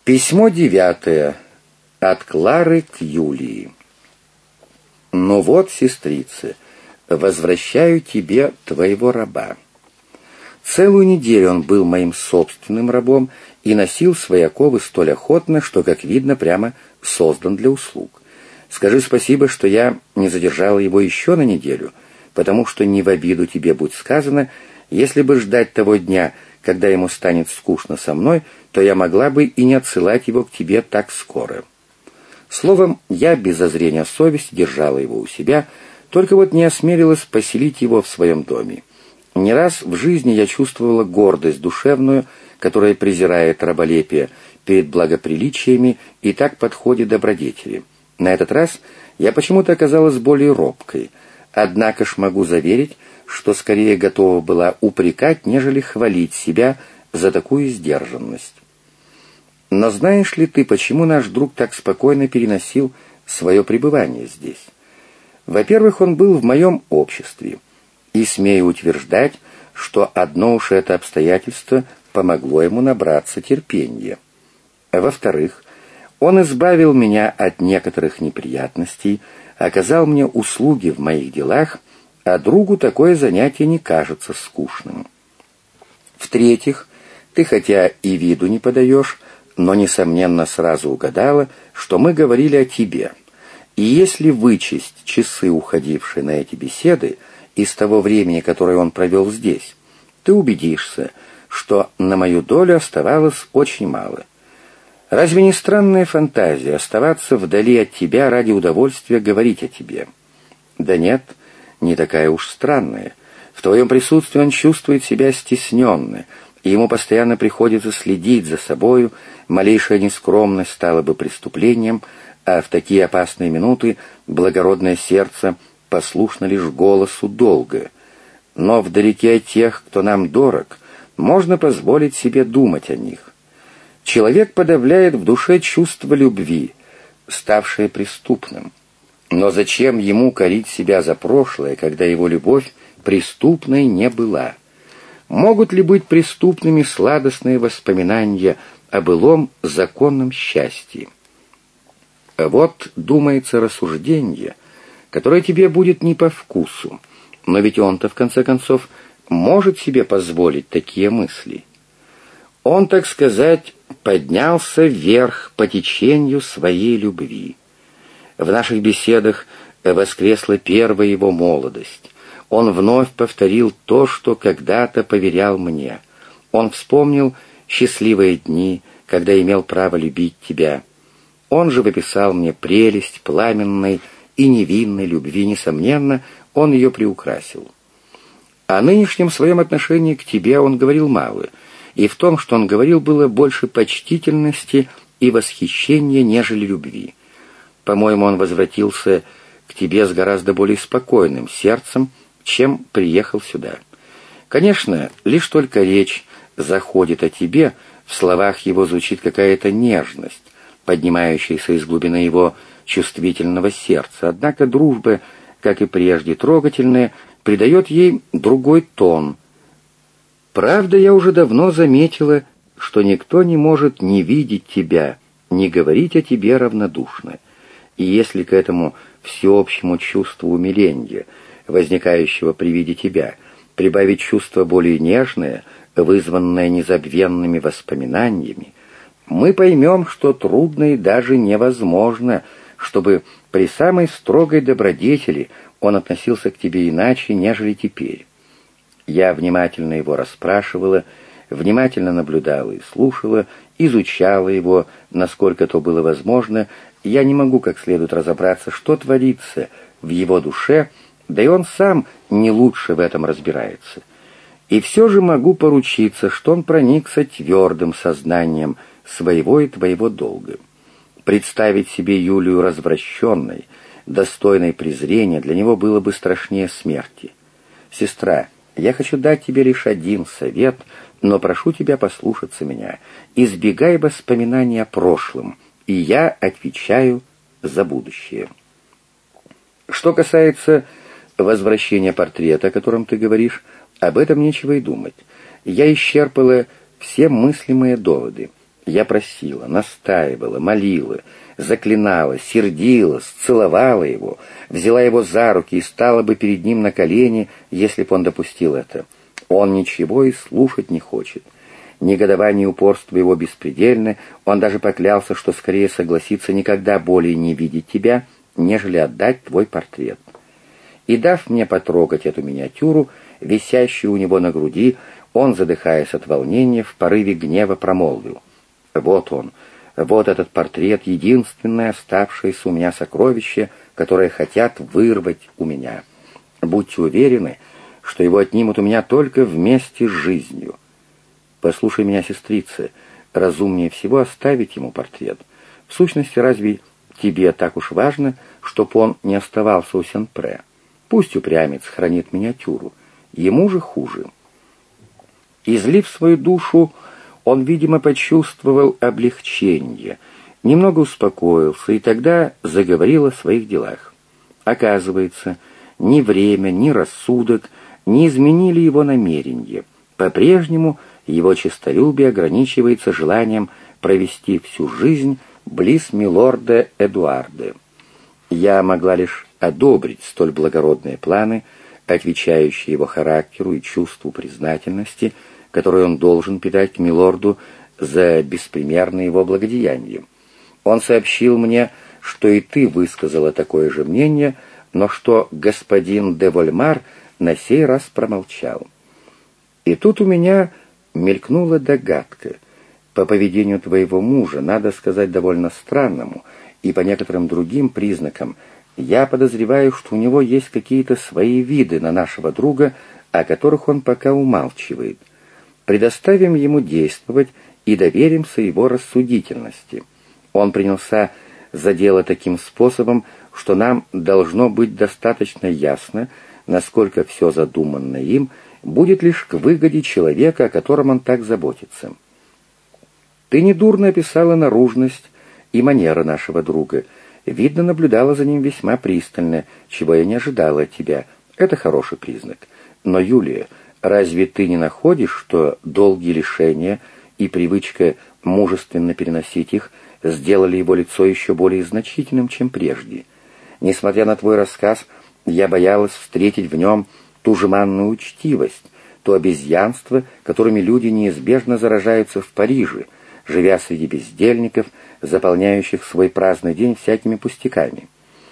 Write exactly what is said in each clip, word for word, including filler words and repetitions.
Письмо девятое. От Клары к Юлии. «Ну вот, сестрица, возвращаю тебе твоего раба». Целую неделю он был моим собственным рабом и носил свои оковы столь охотно, что, как видно, прямо создан для услуг. Скажи спасибо, что я не задержала его еще на неделю, потому что не в обиду тебе будь сказано, если бы ждать того дня, когда ему станет скучно со мной, то я могла бы и не отсылать его к тебе так скоро. Словом, я без зазрения совести держала его у себя, только вот не осмелилась поселить его в своем доме. Не раз в жизни я чувствовала гордость душевную, которая презирает раболепие перед благоприличиями и так подходит добродетели. На этот раз я почему-то оказалась более робкой, однако ж могу заверить, что скорее готова была упрекать, нежели хвалить себя за такую сдержанность. Но знаешь ли ты, почему наш друг так спокойно переносил свое пребывание здесь? Во-первых, он был в моем обществе, и смею утверждать, что одно уж это обстоятельство помогло ему набраться терпения. А во-вторых, он избавил меня от некоторых неприятностей, оказал мне услуги в моих делах, а другу такое занятие не кажется скучным. В-третьих, ты хотя и виду не подаешь, но, несомненно, сразу угадала, что мы говорили о тебе. И если вычесть часы, уходившие на эти беседы, из того времени, которое он провел здесь, ты убедишься, что на мою долю оставалось очень мало. Разве не странная фантазия оставаться вдали от тебя ради удовольствия говорить о тебе? Да нет, не такая уж странная. В твоем присутствии он чувствует себя стесненно, и ему постоянно приходится следить за собою, малейшая нескромность стала бы преступлением, а в такие опасные минуты благородное сердце послушно лишь голосу долга. Но вдалеке от тех, кто нам дорог, можно позволить себе думать о них. Человек подавляет в душе чувство любви, ставшее преступным. Но зачем ему корить себя за прошлое, когда его любовь преступной не была? Могут ли быть преступными сладостные воспоминания о былом законном счастье? Вот, думается, рассуждение, которое тебе будет не по вкусу, но ведь он-то, в конце концов, может себе позволить такие мысли. Он, так сказать, поднялся вверх по течению своей любви. В наших беседах воскресла первая его молодость. Он вновь повторил то, что когда-то поверял мне. Он вспомнил счастливые дни, когда имел право любить тебя. Он же выписал мне прелесть пламенной и невинной любви, несомненно, он ее приукрасил. О нынешнем своем отношении к тебе он говорил мало, и в том, что он говорил, было больше почтительности и восхищения, нежели любви. По-моему, он возвратился к тебе с гораздо более спокойным сердцем, чем приехал сюда. Конечно, лишь только речь заходит о тебе, в словах его звучит какая-то нежность, поднимающаяся из глубины его чувствительного сердца, однако дружба, как и прежде трогательная, придает ей другой тон. Правда, я уже давно заметила, что никто не может не видеть тебя, не говорить о тебе равнодушно. И если к этому всеобщему чувству умиления, возникающего при виде тебя, прибавить чувство более нежное, вызванное незабвенными воспоминаниями, мы поймем, что трудно и даже невозможно, чтобы при самой строгой добродетели он относился к тебе иначе, нежели теперь. Я внимательно его расспрашивала, внимательно наблюдала и слушала, изучала его, насколько то было возможно. Я не могу как следует разобраться, что творится в его душе, да и он сам не лучше в этом разбирается. И все же могу поручиться, что он проникся твердым сознанием своего и твоего долга. Представить себе Юлию развращенной, достойной презрения, для него было бы страшнее смерти. Сестра, я хочу дать тебе лишь один совет, но прошу тебя послушаться меня. Избегай воспоминаний о прошлом, и я отвечаю за будущее. Что касается возвращения портрета, о котором ты говоришь, об этом нечего и думать. Я исчерпала все мыслимые доводы. Я просила, настаивала, молила, заклинала, сердилась, целовала его, взяла его за руки и стала бы перед ним на колени, если б он допустил это. Он ничего и слушать не хочет. Негодование и упорство его беспредельны, он даже поклялся, что скорее согласится никогда более не видеть тебя, нежели отдать твой портрет. И дав мне потрогать эту миниатюру, висящую у него на груди, он, задыхаясь от волнения, в порыве гнева промолвил: «Вот он, вот этот портрет, единственное оставшееся у меня сокровище, которое хотят вырвать у меня. Будьте уверены, что его отнимут у меня только вместе с жизнью. Послушай меня, сестрица, разумнее всего оставить ему портрет. В сущности, разве тебе так уж важно, чтоб он не оставался у Сен-Пре? Пусть упрямец хранит миниатюру, ему же хуже». Излив свою душу, он, видимо, почувствовал облегчение, немного успокоился и тогда заговорил о своих делах. Оказывается, ни время, ни рассудок не изменили его намерения. По-прежнему его честолюбие ограничивается желанием провести всю жизнь близ милорда Эдуарда. Я могла лишь одобрить столь благородные планы, отвечающие его характеру и чувству признательности, которую он должен питать к милорду за беспримерное его благодеяние. Он сообщил мне, что и ты высказала такое же мнение, но что господин де Вольмар на сей раз промолчал. И тут у меня мелькнула догадка. По поведению твоего мужа, надо сказать, довольно странному, и по некоторым другим признакам, я подозреваю, что у него есть какие-то свои виды на нашего друга, о которых он пока умалчивает. Предоставим ему действовать и доверимся его рассудительности. Он принялся за дело таким способом, что нам должно быть достаточно ясно, насколько все задуманное им будет лишь к выгоде человека, о котором он так заботится. Ты недурно описала наружность и манеры нашего друга. Видно, наблюдала за ним весьма пристально, чего я не ожидала от тебя. Это хороший признак. Но, Юлия, разве ты не находишь, что долгие лишения и привычка мужественно переносить их сделали его лицо еще более значительным, чем прежде? Несмотря на твой рассказ, я боялась встретить в нем ту жеманную учтивость, то обезьянство, которыми люди неизбежно заражаются в Париже, живя среди бездельников, заполняющих свой праздный день всякими пустяками.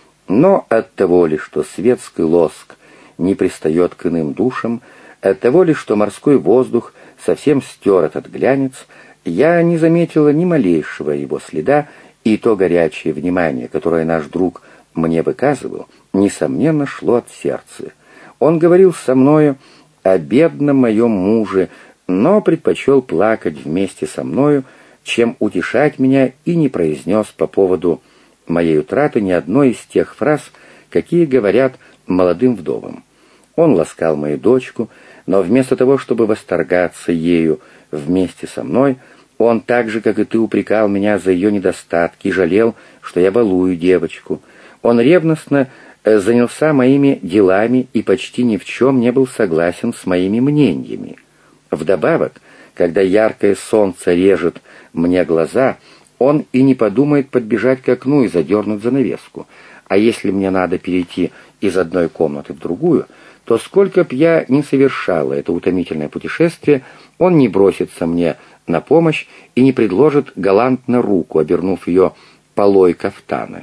Но от того ли, что светский лоск не пристает к иным душам, от того ли, что морской воздух совсем стер этот глянец, я не заметила ни малейшего его следа, и то горячее внимание, которое наш друг мне выказывал, несомненно, шло от сердца. Он говорил со мною о бедном моем муже, но предпочел плакать вместе со мною, чем утешать меня, и не произнес по поводу моей утраты ни одной из тех фраз, какие говорят молодым вдовам. Он ласкал мою дочку, но вместо того, чтобы восторгаться ею вместе со мной, он так же, как и ты, упрекал меня за ее недостатки и жалел, что я балую девочку. Он ревностно занялся моими делами и почти ни в чем не был согласен с моими мнениями. Вдобавок, когда яркое солнце режет мне глаза, он и не подумает подбежать к окну и задернуть занавеску. А если мне надо перейти из одной комнаты в другую, то сколько б я ни совершала это утомительное путешествие, он не бросится мне на помощь и не предложит галантно руку, обернув ее полой кафтана.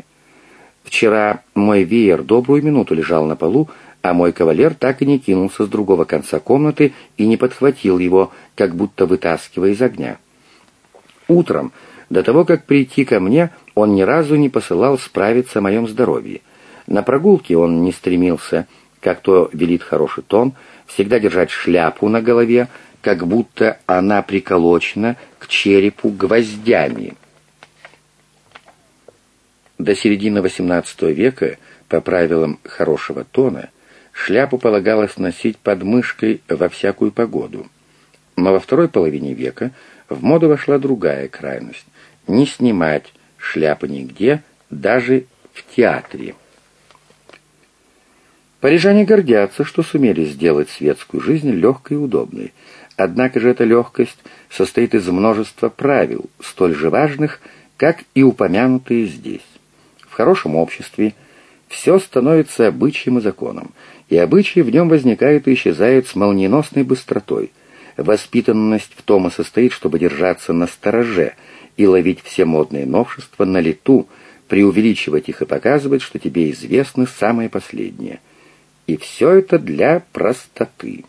Вчера мой веер добрую минуту лежал на полу, а мой кавалер так и не кинулся с другого конца комнаты и не подхватил его, как будто вытаскивая из огня. Утром, до того, как прийти ко мне, он ни разу не посылал справиться о моем здоровье. На прогулке он не стремился, как то велит хороший тон, всегда держать шляпу на голове, как будто она приколочена к черепу гвоздями. До середины восемнадцатого века, по правилам хорошего тона, шляпу полагалось носить под мышкой во всякую погоду. Но во второй половине века в моду вошла другая крайность — не снимать шляпы нигде, даже в театре. Парижане гордятся, что сумели сделать светскую жизнь легкой и удобной. Однако же эта легкость состоит из множества правил, столь же важных, как и упомянутые здесь. В хорошем обществе все становится обычаем и законом, и обычаи в нем возникают и исчезают с молниеносной быстротой. Воспитанность в том и состоит, чтобы держаться настороже и ловить все модные новшества на лету, преувеличивать их и показывать, что тебе известны самые последние. И все это для простоты.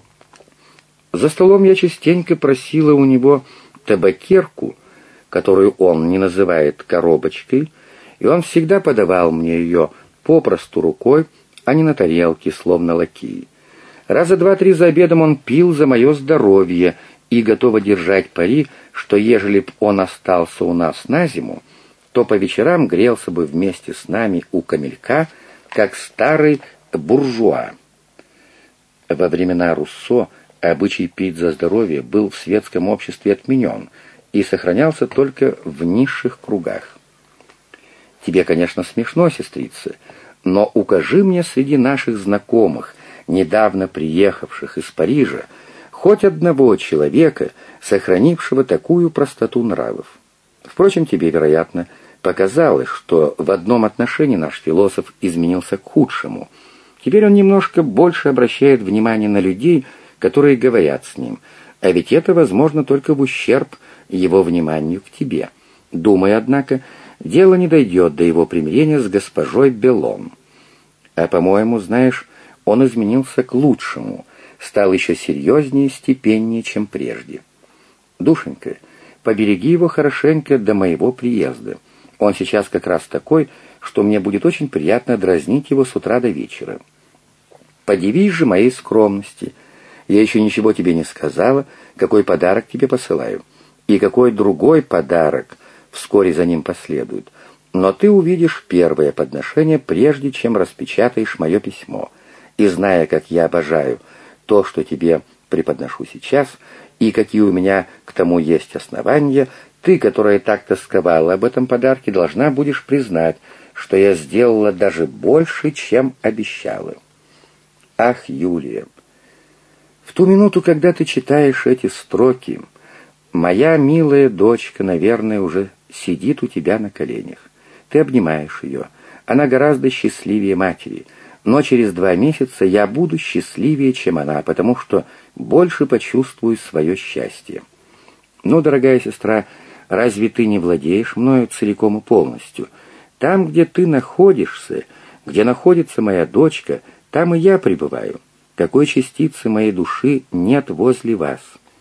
За столом я частенько просила у него табакерку, которую он не называет коробочкой, и он всегда подавал мне ее попросту рукой, а не на тарелке, словно лакей. Раза два-три за обедом он пил за мое здоровье и готово держать пари, что ежели б он остался у нас на зиму, то по вечерам грелся бы вместе с нами у камелька, как старый буржуа. Во времена Руссо обычай пить за здоровье был в светском обществе отменен и сохранялся только в низших кругах. Тебе, конечно, смешно, сестрица, но укажи мне среди наших знакомых, недавно приехавших из Парижа, хоть одного человека, сохранившего такую простоту нравов. Впрочем, тебе, вероятно, показалось, что в одном отношении наш философ изменился к худшему. Теперь он немножко больше обращает внимание на людей, которые говорят с ним, а ведь это возможно только в ущерб его вниманию к тебе. Думаю, однако, дело не дойдет до его примирения с госпожой Белон. А, по-моему, знаешь, он изменился к лучшему, стал еще серьезнее и степеннее, чем прежде. Душенька, побереги его хорошенько до моего приезда. Он сейчас как раз такой, что мне будет очень приятно дразнить его с утра до вечера. Подивись же моей скромности. Я еще ничего тебе не сказала, какой подарок тебе посылаю, и какой другой подарок вскоре за ним последует. Но ты увидишь первое подношение, прежде чем распечатаешь мое письмо. И зная, как я обожаю то, что тебе преподношу сейчас, и какие у меня к тому есть основания, ты, которая так тосковала об этом подарке, должна будешь признать, что я сделала даже больше, чем обещала. Ах, Юлия, в ту минуту, когда ты читаешь эти строки, моя милая дочка, наверное, уже сидит у тебя на коленях. Ты обнимаешь ее. Она гораздо счастливее матери. Но через два месяца я буду счастливее, чем она, потому что больше почувствую свое счастье. Ну, дорогая сестра, разве ты не владеешь мною целиком и полностью? Там, где ты находишься, где находится моя дочка, там и я пребываю. Такой частицы моей души нет возле вас.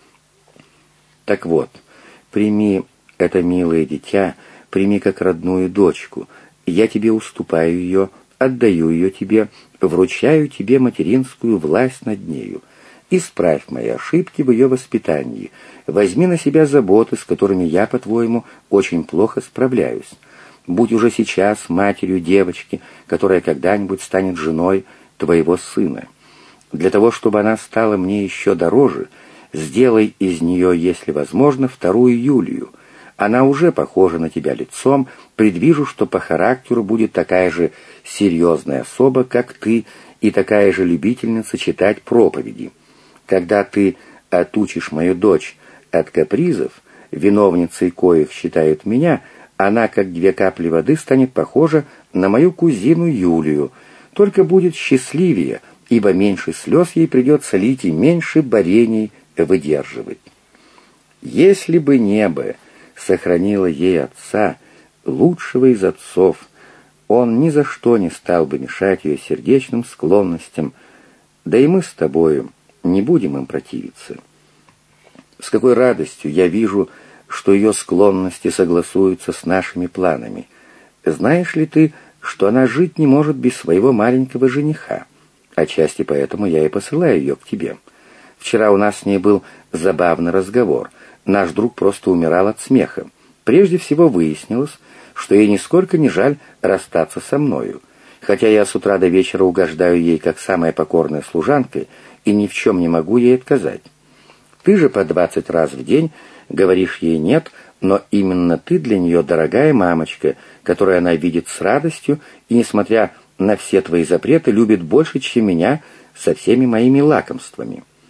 Так вот, прими это милое дитя, прими как родную дочку. Я тебе уступаю ее, отдаю ее тебе, вручаю тебе материнскую власть над нею. Исправь мои ошибки в ее воспитании. Возьми на себя заботы, с которыми я, по-твоему, очень плохо справляюсь. Будь уже сейчас матерью девочки, которая когда-нибудь станет женой твоего сына. Для того, чтобы она стала мне еще дороже, сделай из нее, если возможно, вторую Юлию. Она уже похожа на тебя лицом, предвижу, что по характеру будет такая же серьезная особа, как ты, и такая же любительница читать проповеди. Когда ты отучишь мою дочь от капризов, виновницей коих считают меня, она, как две капли воды, станет похожа на мою кузину Юлию, только будет счастливее, ибо меньше слез ей придется лить и меньше борений выдерживать. Если бы небо сохранило ей отца, лучшего из отцов, он ни за что не стал бы мешать ее сердечным склонностям, да и мы с тобою не будем им противиться. С какой радостью я вижу, что ее склонности согласуются с нашими планами. Знаешь ли ты, что она жить не может без своего маленького жениха? Отчасти поэтому я и посылаю ее к тебе. Вчера у нас с ней был забавный разговор. Наш друг просто умирал от смеха. Прежде всего выяснилось, что ей нисколько не жаль расстаться со мною. Хотя я с утра до вечера угождаю ей как самая покорная служанка и ни в чем не могу ей отказать. Ты же по двадцать раз в день говоришь ей «нет», но именно ты для нее дорогая мамочка, которую она видит с радостью и, несмотря на все твои запреты, любит больше, чем меня со всеми моими лакомствами.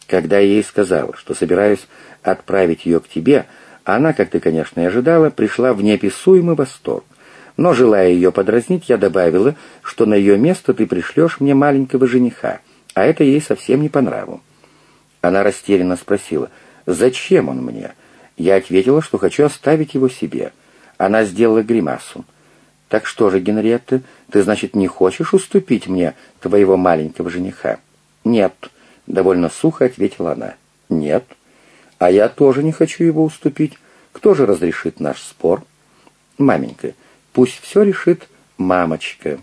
Когда я ей сказала, что собираюсь отправить ее к тебе, она, как ты, конечно, и ожидала, пришла в неописуемый восторг. Но, желая ее подразнить, я добавила, что на ее место ты пришлешь мне маленького жениха, а это ей совсем не по нраву. Она растерянно спросила, зачем он мне? Я ответила, что хочу оставить его себе. Она сделала гримасу. «Так что же, Генриетта, ты, значит, не хочешь уступить мне твоего маленького жениха?» «Нет», — довольно сухо ответила она. «Нет. А я тоже не хочу его уступить. Кто же разрешит наш спор?» «Маменька, пусть все решит мамочка».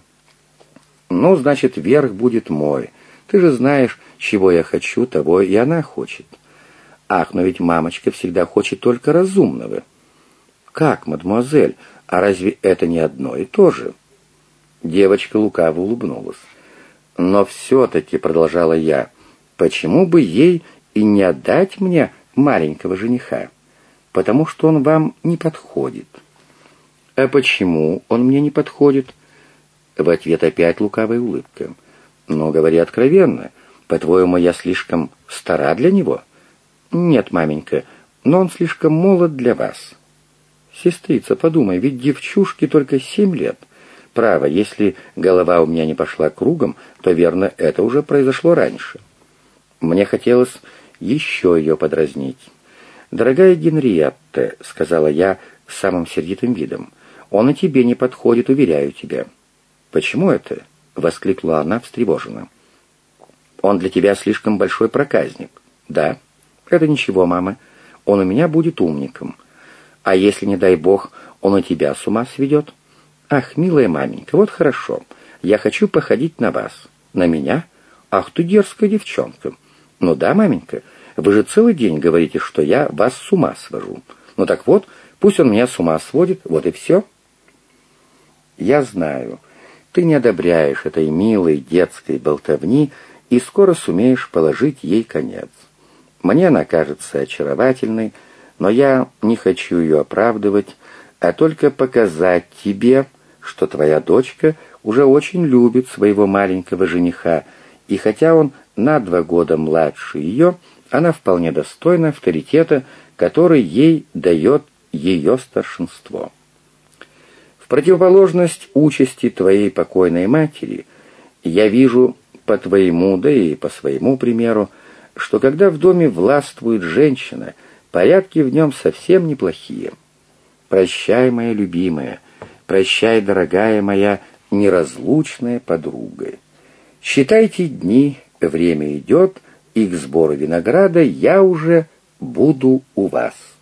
«Ну, значит, верх будет мой. Ты же знаешь, чего я хочу, того и она хочет». «Ах, но ведь мамочка всегда хочет только разумного». «Как, мадемуазель, а разве это не одно и то же?» Девочка лукаво улыбнулась. «Но все-таки, — продолжала я, — почему бы ей и не отдать мне маленького жениха? Потому что он вам не подходит». «А почему он мне не подходит?» В ответ опять лукавая улыбка. «Но говори откровенно, по-твоему, я слишком стара для него?» «Нет, маменька, но он слишком молод для вас». «Сестрица, подумай, ведь девчушке только семь лет. Право, если голова у меня не пошла кругом, то, верно, это уже произошло раньше». Мне хотелось еще ее подразнить. «Дорогая Генриетта, — сказала я с самым сердитым видом, — он и тебе не подходит, уверяю тебя». «Почему это?» — воскликнула она встревоженно. «Он для тебя слишком большой проказник». «Да». «Это ничего, мама. Он у меня будет умником». «А если, не дай бог, он и тебя с ума сведет?» «Ах, милая маменька, вот хорошо. Я хочу походить на вас». «На меня? Ах, ты дерзкая девчонка». «Ну да, маменька, вы же целый день говорите, что я вас с ума свожу. Ну так вот, пусть он меня с ума сводит, вот и все». «Я знаю, ты не одобряешь этой милой детской болтовни и скоро сумеешь положить ей конец. Мне она кажется очаровательной, но я не хочу ее оправдывать, а только показать тебе, что твоя дочка уже очень любит своего маленького жениха, и хотя он на два года младше ее, она вполне достойна авторитета, который ей дает ее старшинство. В противоположность участи твоей покойной матери, я вижу по твоему, да и по своему примеру, что когда в доме властвует женщина, порядки в нем совсем неплохие. Прощай, моя любимая, прощай, дорогая моя неразлучная подруга. Считайте дни, время идет, и к сбору винограда я уже буду у вас».